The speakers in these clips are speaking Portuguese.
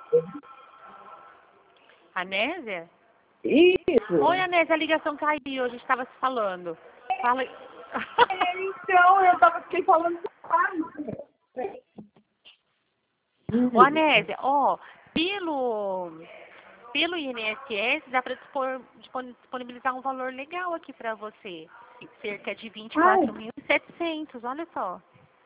Anésia? Isso. Oi, Anésia, a ligação caiu, a gente estava se falando. Fala. Então, eu fiquei falando Ô, Anésia, ó, pelo INSS dá para disponibilizar um valor legal aqui para você. Cerca de 24.700, olha só.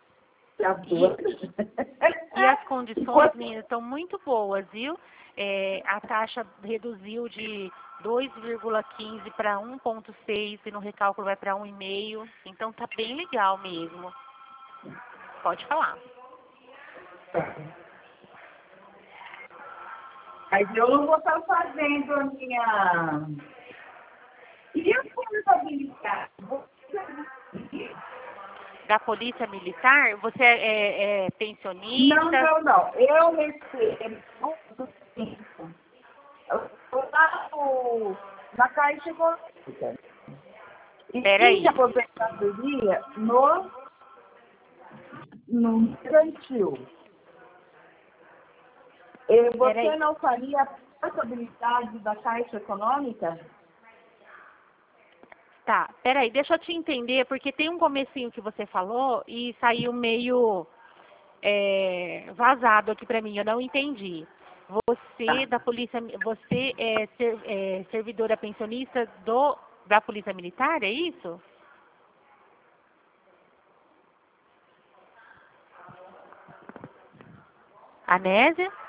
E as condições, meninas, estão muito boas, viu? A taxa reduziu de 2,15 para 1,6 e no recálculo vai para 1,5. Então tá bem legal mesmo. Pode falar. Mas eu não vou estar fazendo a minha... E a contabilidade? Da Polícia Militar, você é pensionista? Não. Eu recebo na Caixa Econômica. E Peraí. fiz a aposentadoria no Mercantil. Você não faria a possibilidade da Caixa Econômica? Tá, peraí, deixa eu te entender, porque tem um comecinho que você falou e saiu meio vazado aqui pra mim, eu não entendi. Você da polícia, você é servidora pensionista da Polícia Militar, é isso? Anésia?